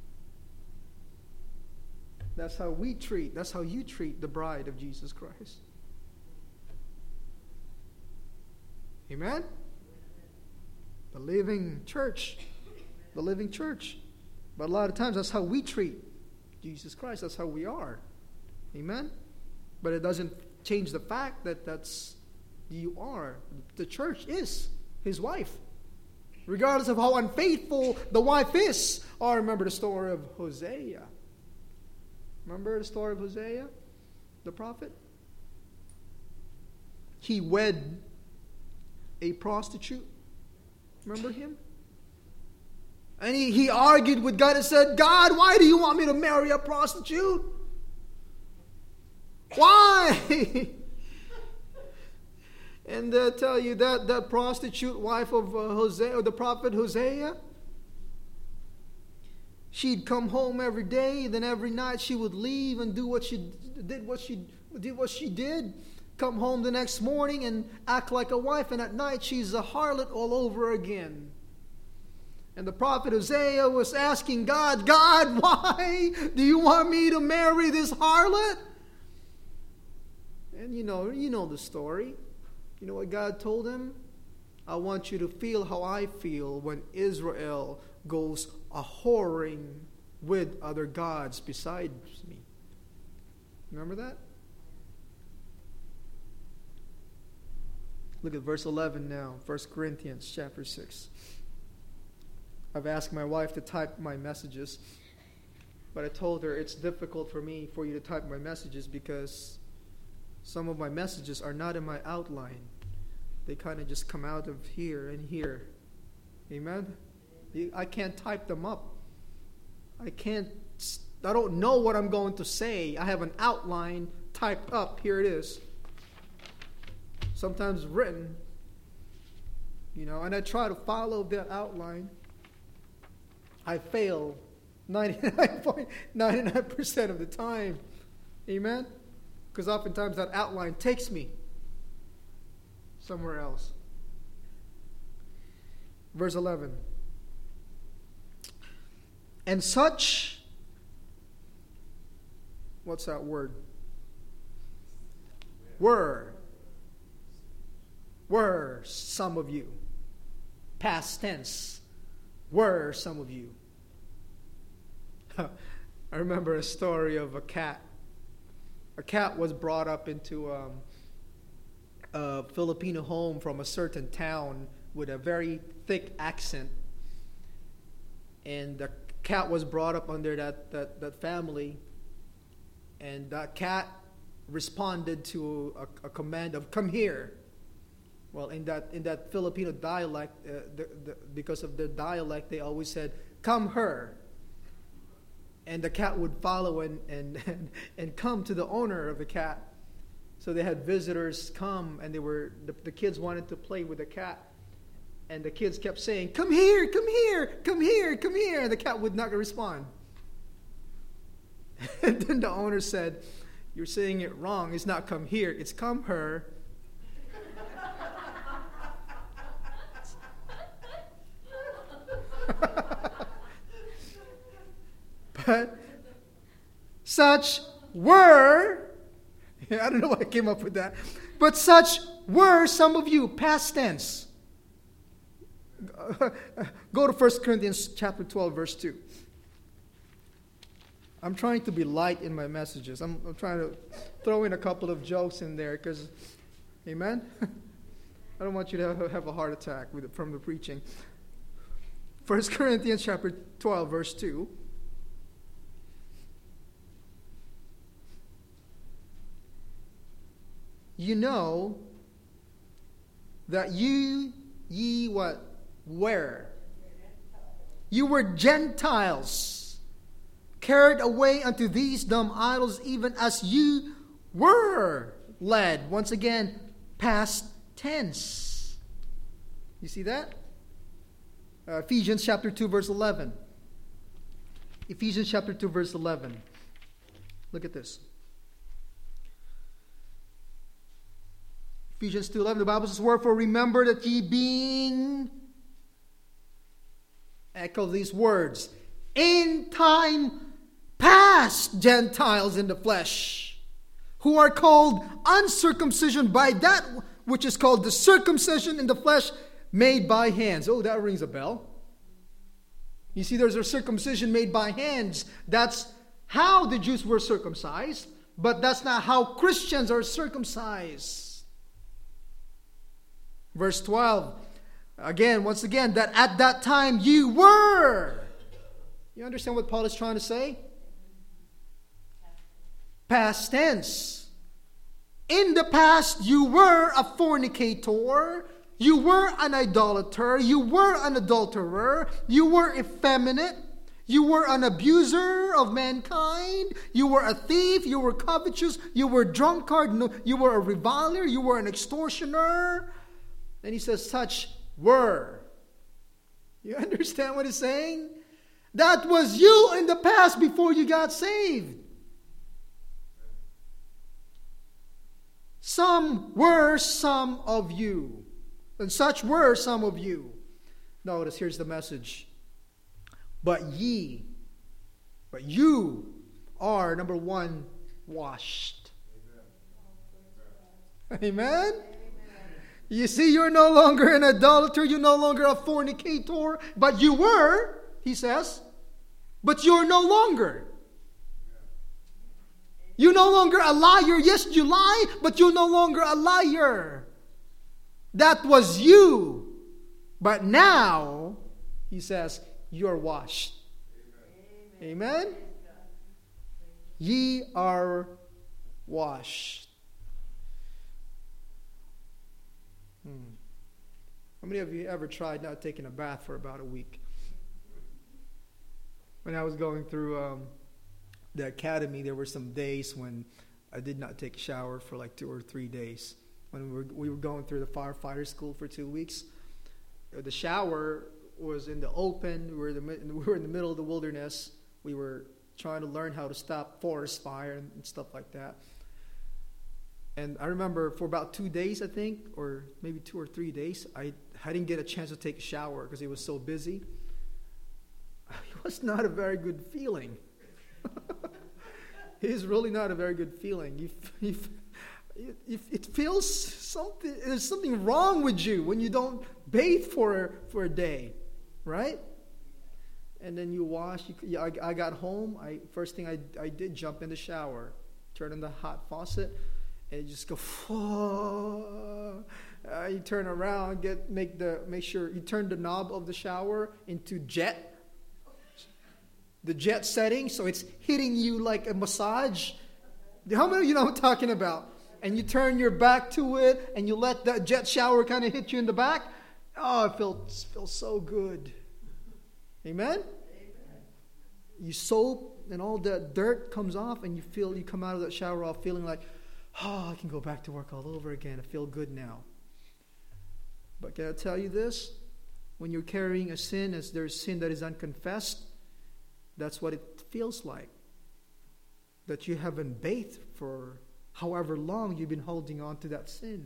that's how you treat the bride of Jesus Christ. Amen? The living church. The living church. But a lot of times that's how we treat Jesus Christ. That's how we are. Amen? But it doesn't change the fact that that's you are. The church is His wife. Regardless of how unfaithful the wife is. Oh, remember the story of Hosea. Remember the story of Hosea, the prophet? He wed a prostitute. Remember him? And he argued with God and said, God, why do you want me to marry a prostitute? Why? And I tell you that prostitute wife of Hosea, or the prophet Hosea, she'd come home every day, then every night she would leave and do what she did. Come home the next morning and act like a wife, and at night she's a harlot all over again. And the prophet Hosea was asking God, why do you want me to marry this harlot? And you know the story. You know what God told him? I want you to feel how I feel when Israel goes a-whoring with other gods besides me. Remember that? Look at verse 11 now, 1 Corinthians chapter 6. I've asked my wife to type my messages, but I told her it's difficult for you to type my messages because some of my messages are not in my outline. They kind of just come out of here and here. Amen? I can't type them up. I don't know what I'm going to say. I have an outline typed up. Here it is. Sometimes written. And I try to follow that outline. I fail 99% of the time. Amen? Because oftentimes that outline takes me somewhere else. Verse 11. And such, what's that word? Were some of you. Past tense. Were some of you. I remember a story of a cat. A cat was brought up into a Filipino home from a certain town with a very thick accent. And the cat was brought up under that family. And that cat responded to a command of come here. Well, in that Filipino dialect, because of their dialect, they always said, come her. And the cat would follow and come to the owner of the cat. So they had visitors come, and the kids wanted to play with the cat. And the kids kept saying, "Come here, come here, come here, come here." And the cat would not respond. And then the owner said, "You're saying it wrong. It's not come here, it's come her." But such were, I don't know why I came up with that, but such were some of you, past tense. Go to 1 Corinthians chapter 12, verse 2. I'm trying to be light in my messages. I'm trying to throw in a couple of jokes in there because, amen? I don't want you to have a heart attack from the preaching. 1 Corinthians chapter 12, verse 2. You know that ye what? Where? You were Gentiles, carried away unto these dumb idols, even as you were led. Once again, past tense. You see that? Ephesians chapter 2, verse 11. Ephesians chapter 2, verse 11. Look at this. Ephesians 2:11, the Bible says, "Wherefore remember that ye being," echo these words, "in time past Gentiles in the flesh, who are called uncircumcision by that which is called the circumcision in the flesh made by hands." Oh, that rings a bell. You see, there's a circumcision made by hands. That's how the Jews were circumcised, but that's not how Christians are circumcised. Verse 12, once again, that at that time you were. You understand what Paul is trying to say? Past tense. In the past, you were a fornicator. You were an idolater. You were an adulterer. You were effeminate. You were an abuser of mankind. You were a thief. You were covetous. You were a drunkard. You were a reviler. You were an extortioner. And he says, such were. You understand what he's saying? That was you in the past before you got saved. Some were some of you. And such were some of you. Notice, here's the message. But you are, number one, washed. Amen? You see, you're no longer an idolater, you're no longer a fornicator, but you were, he says, but you're no longer. You're no longer a liar. Yes, you lie, but you're no longer a liar. That was you. But now, he says, you're washed. Amen? Amen? Ye are washed. How many of you ever tried not taking a bath for about a week? When I was going through the academy, there were some days when I did not take a shower for like 2 or 3 days. When we were going through the firefighter school for 2 weeks, the shower was in the open. We were in the middle of the wilderness. We were trying to learn how to stop forest fire and stuff like that. And I remember for about 2 days, I think, or maybe 2 or 3 days, I didn't get a chance to take a shower because it was so busy. It was not a very good feeling. It is really not a very good feeling. It feels something. There's something wrong with you when you don't bathe for a day, right? And then you wash. I got home. First thing I did, jump in the shower, turn on the hot faucet, and you just go. You turn around, make sure you turn the knob of the shower into jet. The jet setting, so it's hitting you like a massage. How many of you know what I'm talking about? And you turn your back to it, and you let that jet shower kind of hit you in the back. Oh, it feels so good. Amen? you soap and all that dirt comes off, and you come out of that shower off feeling like, oh, I can go back to work all over again. I feel good now. But can I tell you this? When you're carrying a sin, as there's sin that is unconfessed, that's what it feels like. That you haven't bathed for however long you've been holding on to that sin.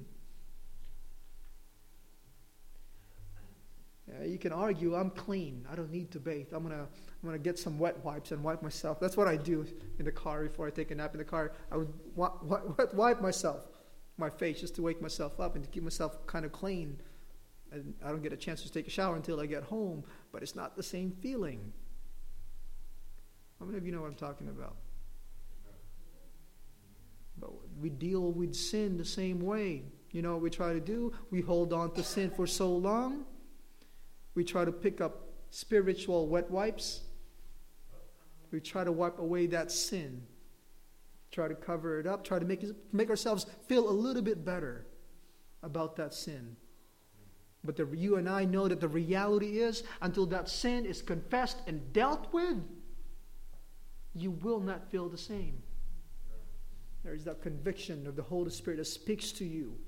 You can argue, I'm clean. I don't need to bathe. I'm gonna get some wet wipes and wipe myself. That's what I do in the car before I take a nap in the car. I would wipe myself, my face, just to wake myself up and to keep myself kind of clean. And I don't get a chance to take a shower until I get home. But it's not the same feeling. How many of you know what I'm talking about? But we deal with sin the same way. You know what we try to do? We hold on to sin for so long. We try to pick up spiritual wet wipes. We try to wipe away that sin. Try to cover it up. Try to make ourselves feel a little bit better about that sin. But you and I know that the reality is, until that sin is confessed and dealt with, you will not feel the same. There is that conviction of the Holy Spirit that speaks to you.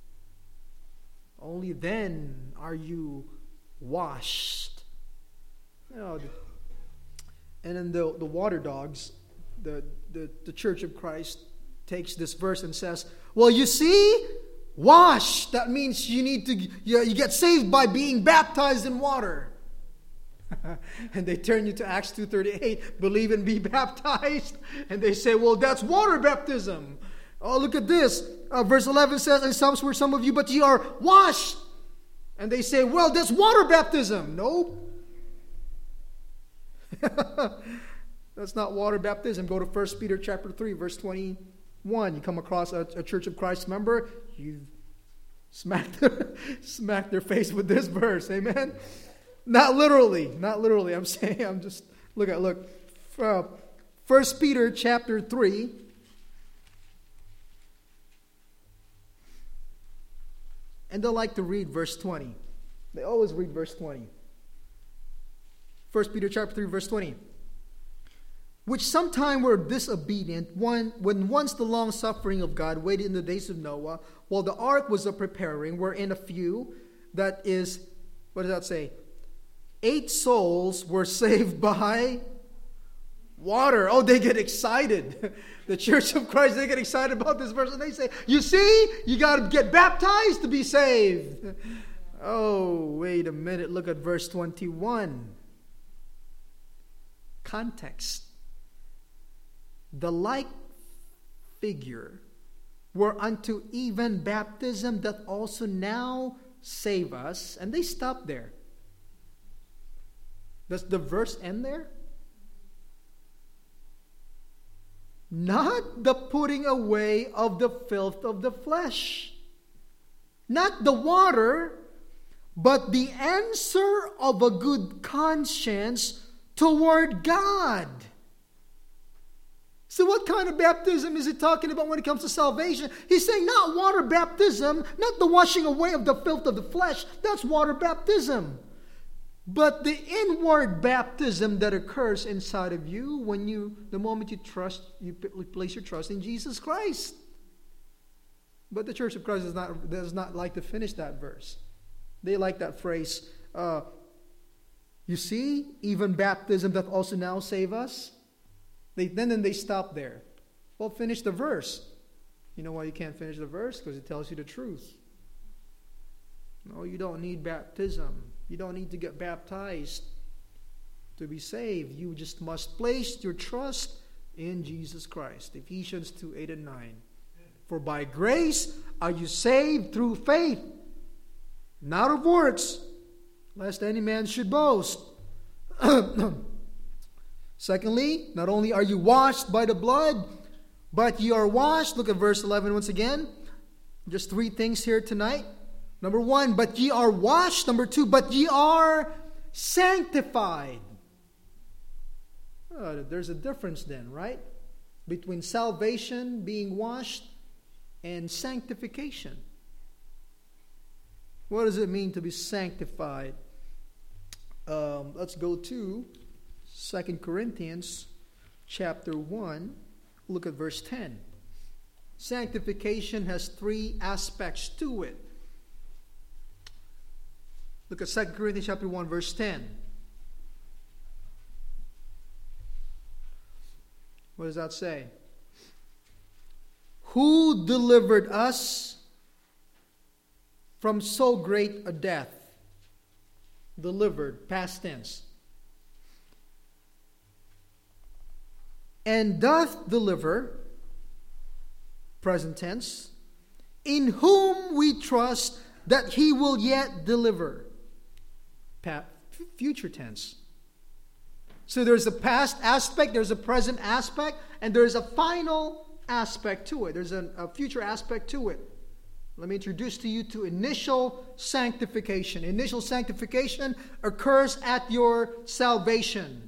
Only then are you washed. You know, and then the water dogs, the Church of Christ takes this verse and says, well, you see, wash. That means you get saved by being baptized in water. And they turn you to Acts 2:38, believe and be baptized. And they say, well, that's water baptism. Oh, look at this. Verse 11 says, and some were some of you, but ye are washed. And they say, well, that's water baptism. Nope. That's not water baptism. Go to 1 Peter chapter 3, verse 21. You come across a Church of Christ member, you smack their face with this verse. Amen? Not literally. I'm saying, look. 1 Peter chapter 3. And they like to read verse 20. They always read verse 20. 1 Peter chapter 3, verse 20. Which sometime were disobedient, when once the long suffering of God waited in the days of Noah, while the ark was a preparing, wherein a few, that is, what does that say? 8 souls were saved by water. Oh, they get excited. The Church of Christ, they get excited about this verse. And they say, you see, you got to get baptized to be saved. Oh, wait a minute. Look at verse 21. Context. The like figure were unto even baptism that also now save us. And they stop there. Does the verse end there? Not the putting away of the filth of the flesh. Not the water, but the answer of a good conscience toward God. So what kind of baptism is he talking about when it comes to salvation? He's saying not water baptism, not the washing away of the filth of the flesh. That's water baptism. But the inward baptism that occurs inside of you the moment you place your trust in Jesus Christ. But the Church of Christ does not like to finish that verse. They like that phrase, you see, even baptism doth also now save us. Then they stop there. Well, finish the verse. You know why you can't finish the verse? Because it tells you the truth. No, you don't need baptism. You don't need to get baptized to be saved. You just must place your trust in Jesus Christ. Ephesians 2:8 and 9. For by grace are you saved through faith, not of works, lest any man should boast. Secondly, not only are you washed by the blood, but ye are washed. Look at verse 11 once again. Just 3 things here tonight. Number 1, but ye are washed. Number 2, but ye are sanctified. There's a difference then, right? Between salvation, being washed, and sanctification. What does it mean to be sanctified? Let's go to 2 Corinthians chapter 1, look at verse 10. Sanctification has three aspects to it. Look at 2 Corinthians chapter 1, verse 10. What does that say? Who delivered us from so great a death? Delivered, past tense. And doth deliver, present tense, in whom we trust that he will yet deliver, future tense. So there's a past aspect, there's a present aspect, and there's a final aspect to it. There's a future aspect to it. Let me introduce to you to initial sanctification. Initial sanctification occurs at your salvation.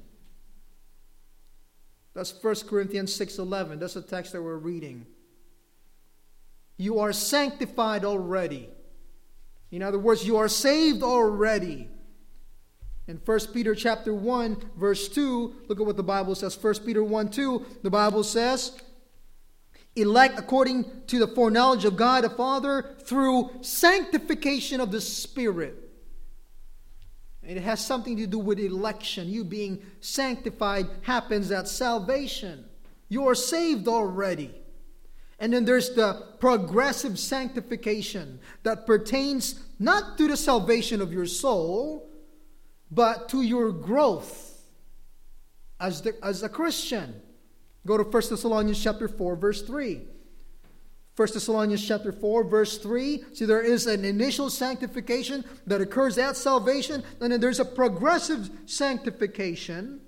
That's 1 Corinthians 6:11. That's the text that we're reading. You are sanctified already. In other words, you are saved already. In 1 Peter chapter 1, verse 2, look at what the Bible says. 1 Peter 1:2, the Bible says, elect according to the foreknowledge of God the Father through sanctification of the Spirit. And it has something to do with election. You being sanctified happens at salvation. You are saved already. And then there's the progressive sanctification that pertains not to the salvation of your soul, but to your growth as a Christian. Go to 1 Thessalonians chapter 4, verse 3. 1 Thessalonians chapter 4, verse 3. See, there is an initial sanctification that occurs at salvation, and then there's a progressive sanctification.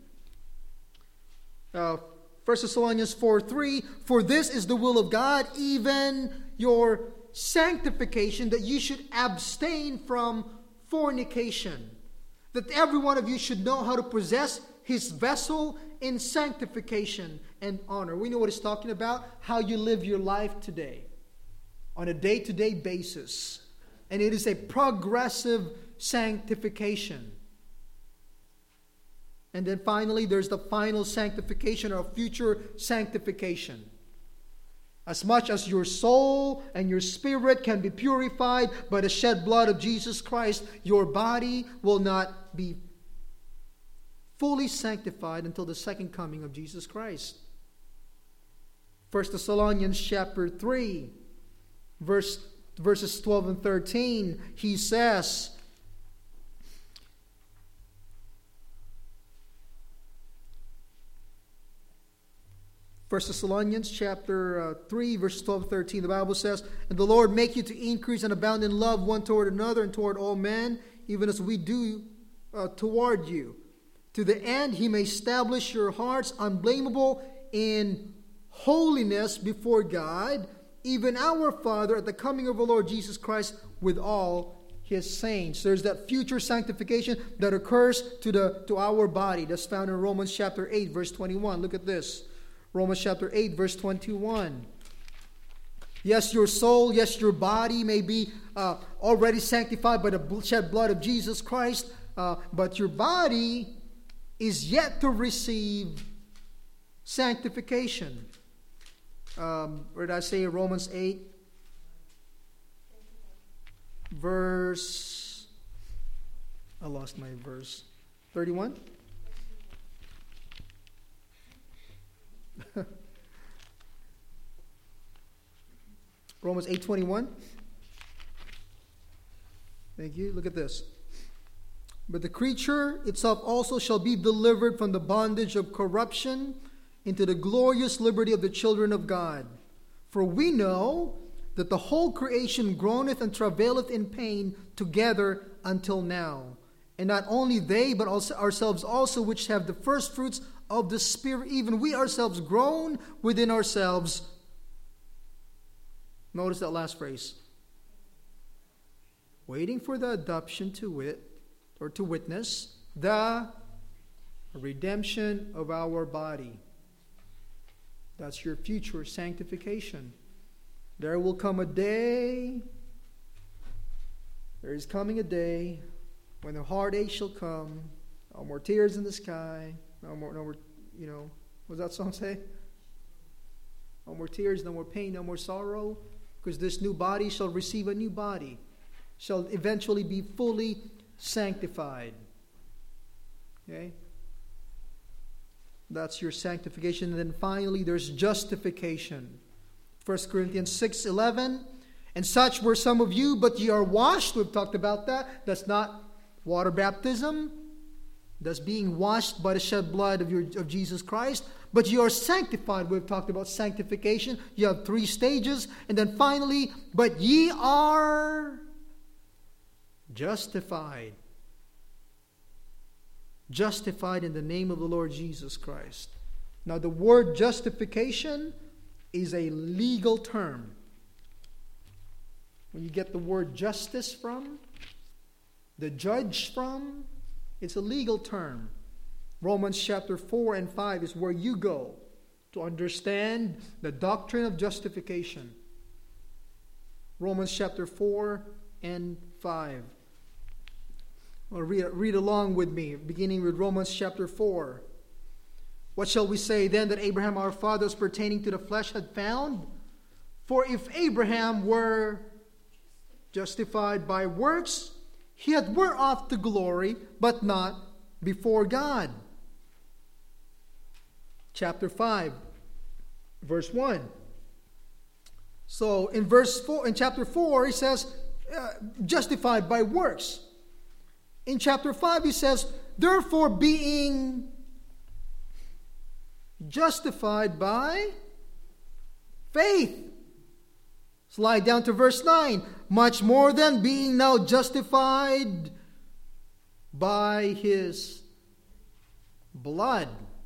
1 Thessalonians 4, 3. For this is the will of God, even your sanctification, that you should abstain from fornication. That every one of you should know how to possess his vessel in sanctification and honor. We know what it's talking about, how you live your life today on a day-to-day basis. And it is a progressive sanctification. And then finally, there's the final sanctification or future sanctification. As much as your soul and your spirit can be purified by the shed blood of Jesus Christ, your body will not be fully sanctified until the second coming of Jesus Christ. 1 Thessalonians chapter 3, verses 12 and 13, he says, 1 Thessalonians chapter 3, verses 12 and 13, the Bible says, and the Lord make you to increase and abound in love one toward another and toward all men, even as we do toward you, to the end he may establish your hearts unblameable in holiness before God, even our Father, at the coming of our Lord Jesus Christ with all his saints. There's that future sanctification that occurs to our body. That's found in Romans chapter 8, verse 21. Look at this. Romans chapter 8, verse 21. Yes, your soul, yes, your body may be already sanctified by the shed blood of Jesus Christ, but your body is yet to receive sanctification. Where did I say Romans 8? Verse, I lost my verse. 31? Romans 8:21. Thank you. Look at this. But the creature itself also shall be delivered from the bondage of corruption into the glorious liberty of the children of God. For we know that the whole creation groaneth and travaileth in pain together until now. And not only they, but also ourselves also, which have the first fruits of the Spirit, even we ourselves groan within ourselves. Notice that last phrase. Waiting for the adoption to wit, or to witness, the redemption of our body. That's your future sanctification. There will come a day, there is coming a day when the heartache shall come, no more tears in the sky, No more, what does that song say? No more tears, no more pain, no more sorrow. Because this new body shall receive a new body. Shall eventually be fully sanctified. Okay? That's your sanctification. And then finally, there's justification. 1 Corinthians 6:11. And such were some of you, but ye are washed. We've talked about that. That's not water baptism. That's being washed by the shed blood of Jesus Christ. But you are sanctified. We've talked about sanctification. You have 3 stages. And then finally, but ye are justified. Justified in the name of the Lord Jesus Christ. Now the word justification is a legal term. When you get the word justice from, the judge from, it's a legal term. Romans chapter 4 and 5 is where you go to understand the doctrine of justification. Romans chapter 4 and 5. Well, read along with me, beginning with Romans chapter 4. What shall we say then that Abraham our father as pertaining to the flesh had found? For if Abraham were justified by works, he had whereof to glory, but not before God. Chapter 5, verse 1. So in chapter 4, he says, justified by works. In chapter 5, he says, therefore being justified by faith. Slide down to verse 9. Much more than being now justified by his blood.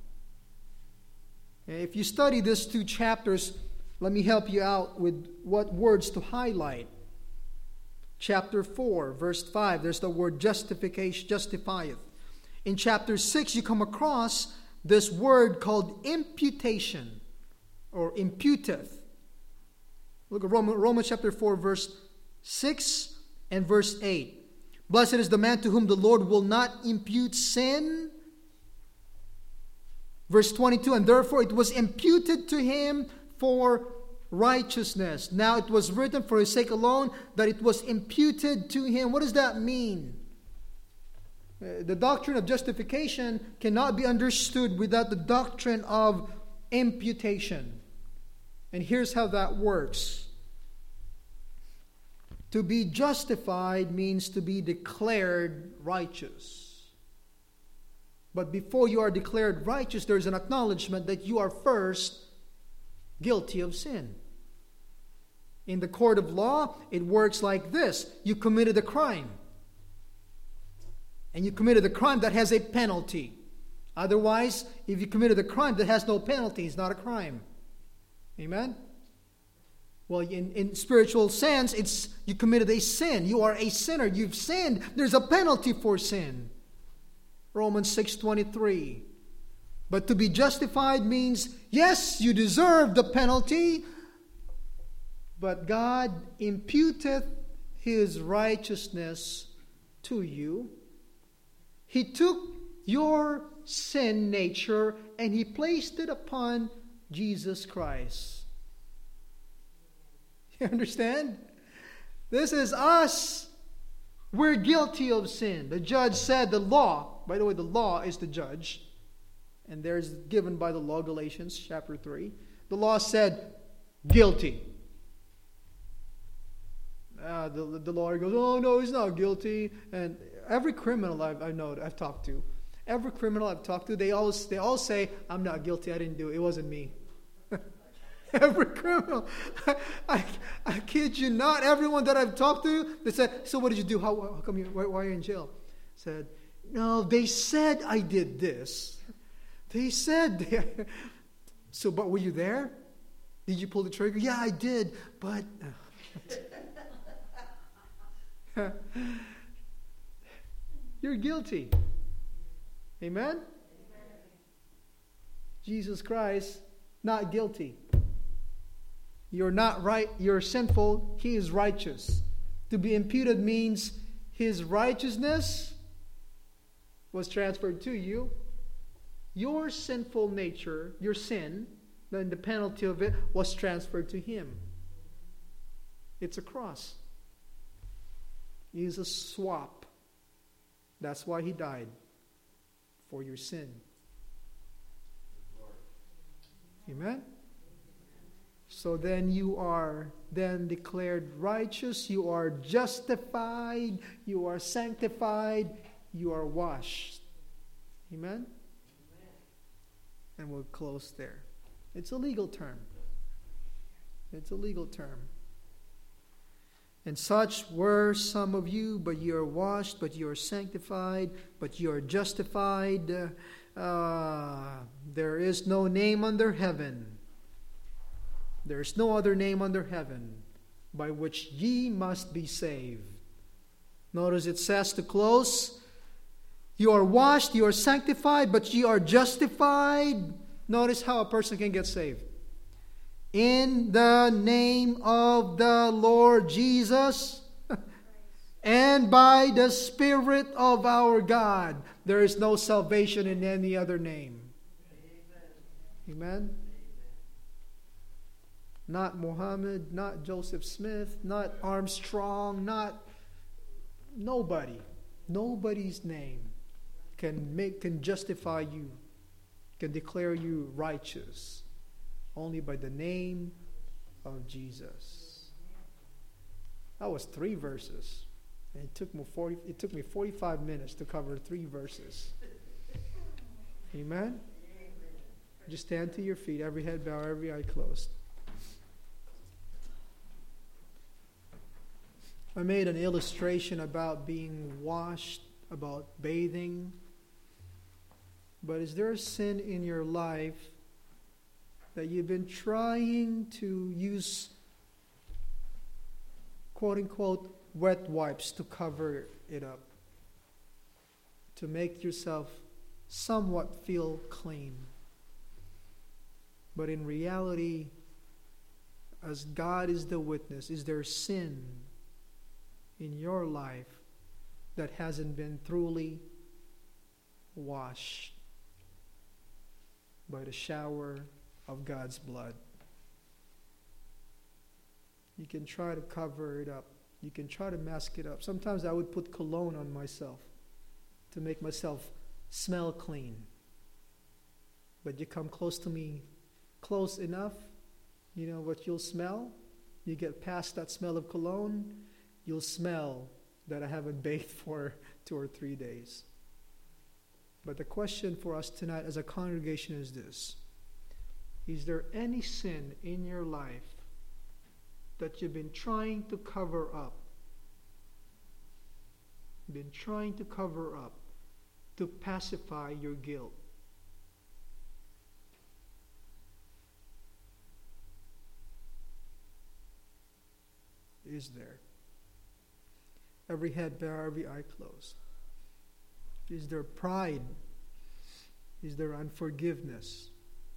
If you study these 2 chapters, let me help you out with what words to highlight. Chapter 4, verse 5, there's the word justification, justifieth. In chapter 6, you come across this word called imputation or imputeth. Look at Romans chapter 4, verse 6 and verse 8. Blessed is the man to whom the Lord will not impute sin. Verse 22, and therefore it was imputed to him for righteousness. Now it was written for his sake alone that it was imputed to him. What does that mean? The doctrine of justification cannot be understood without the doctrine of imputation. And here's how that works. To be justified means to be declared righteous. But before you are declared righteous, there's an acknowledgement that you are first guilty of sin. In the court of law, it works like this. You committed a crime. And you committed a crime that has a penalty. Otherwise, if you committed a crime that has no penalty, it's not a crime. Amen? Well, in spiritual sense, it's you committed a sin. You are a sinner. You've sinned. There's a penalty for sin. Romans 6:23. But to be justified means, yes, you deserve the penalty, but God imputeth his righteousness to you. He took your sin nature and he placed it upon Jesus Christ. You understand? This is us. We're guilty of sin. The judge said the law, by the way, the law is the judge. And there's given by the law, Galatians chapter 3. The law said, guilty. The lawyer goes, oh no, he's not guilty. And every criminal I've talked to, they all say, I'm not guilty, I didn't do it, it wasn't me. Every criminal. I kid you not, everyone that I've talked to, they said, so what did you do? How come why are you in jail? Said, no, they said I did this. They said, but were you there? Did you pull the trigger? Yeah, I did, but... You're guilty. Amen? Jesus Christ, not guilty. You're not right. You're sinful. He is righteous. To be imputed means his righteousness was transferred to you. Your sinful nature, your sin, then the penalty of it was transferred to Him. It's a cross. It's a swap. That's why He died. For your sin. Amen? So then you are then declared righteous, you are justified, you are sanctified, you are washed. Amen? And we'll close there. It's a legal term. It's a legal term. And such were some of you, but you are washed, but you are sanctified, but you are justified. There is no name under heaven. There is no other name under heaven by which ye must be saved. Notice it says to close, you are washed, you are sanctified, but ye are justified. Notice how a person can get saved. In the name of the Lord Jesus and by the Spirit of our God. There is no salvation in any other name. Amen? Not Muhammad, not Joseph Smith, not Armstrong, not nobody. Nobody's name can justify you, can declare you righteous. Only by the name of Jesus. That was 3 verses. And it took me 45 minutes to cover 3 verses. Amen? Just stand to your feet, every head bowed, every eye closed. I made an illustration about being washed, about bathing. But is there a sin in your life that you've been trying to use, quote-unquote, wet wipes to cover it up, to make yourself somewhat feel clean? But in reality, as God is the witness, is there sin in your life that hasn't been truly washed by the shower of God's blood? You can try to cover it up. You can try to mask it up. Sometimes I would put cologne on myself to make myself smell clean. But you come close to me, close enough, you know what you'll smell? You get past that smell of cologne, you'll smell that I haven't bathed for 2 or 3 days. But the question for us tonight as a congregation is this. Is there any sin in your life that you've been trying to cover up? Been trying to cover up to pacify your guilt? Is there? Every head bowed, every eye closed. Is there pride? Is there unforgiveness?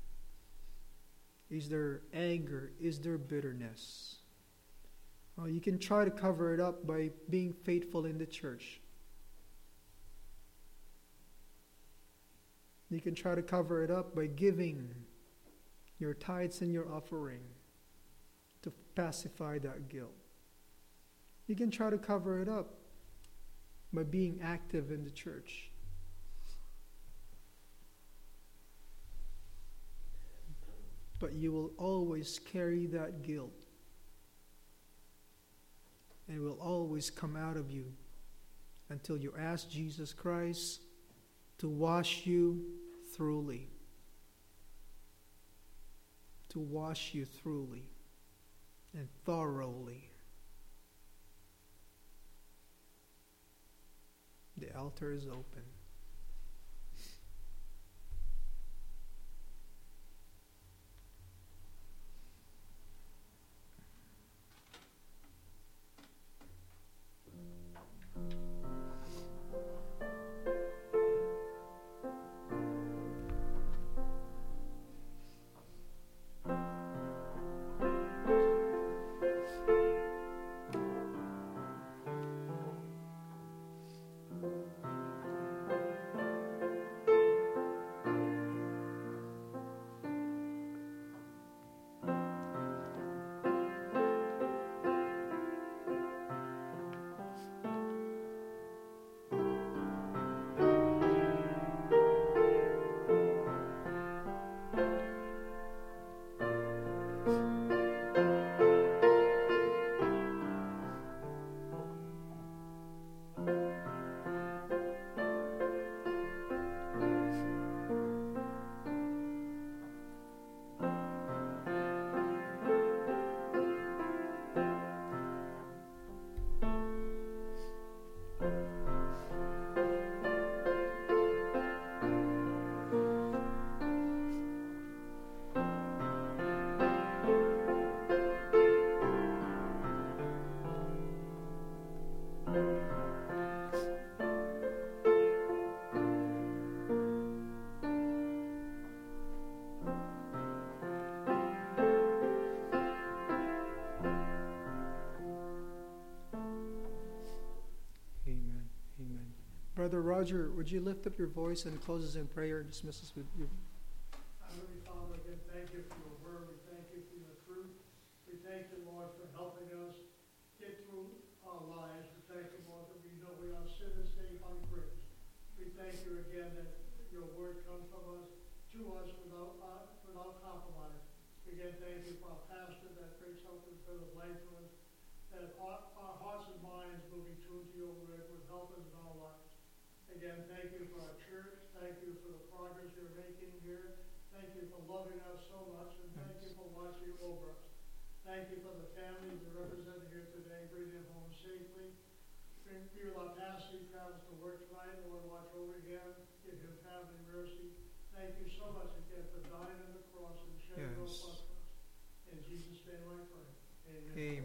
Is there anger? Is there bitterness? Well, you can try to cover it up by being faithful in the church. You can try to cover it up by giving your tithes and your offering to pacify that guilt. You can try to cover it up by being active in the church. But you will always carry that guilt. And it will always come out of you until you ask Jesus Christ to wash you thoroughly. To wash you thoroughly and thoroughly. The altar is open. Roger, would you lift up your voice and close us in prayer and dismiss us with your... Heavenly Father, again, thank you for your word. We thank you for your truth. We thank you, Lord, for helping us get through our lives. We thank you, Lord, that we know we are sinners saved by grace. We thank you again that your word comes from us to us without compromise. Again, thank you for our pastor that brings hope and fill of life to us, that our hearts and minds will be tuned to your word, will help us in our lives. Again, thank you for our church. Thank you for the progress you're making here. Thank you for loving us so much, and thank you for watching over us. Thank you for the families that are represented here today. Bring them home safely. Be with our pastor who travels to work tonight. Lord, watch over him. Give him family mercy. Thank you so much again for dying on the cross and shedding your blood for us. In Jesus' name I pray. Amen.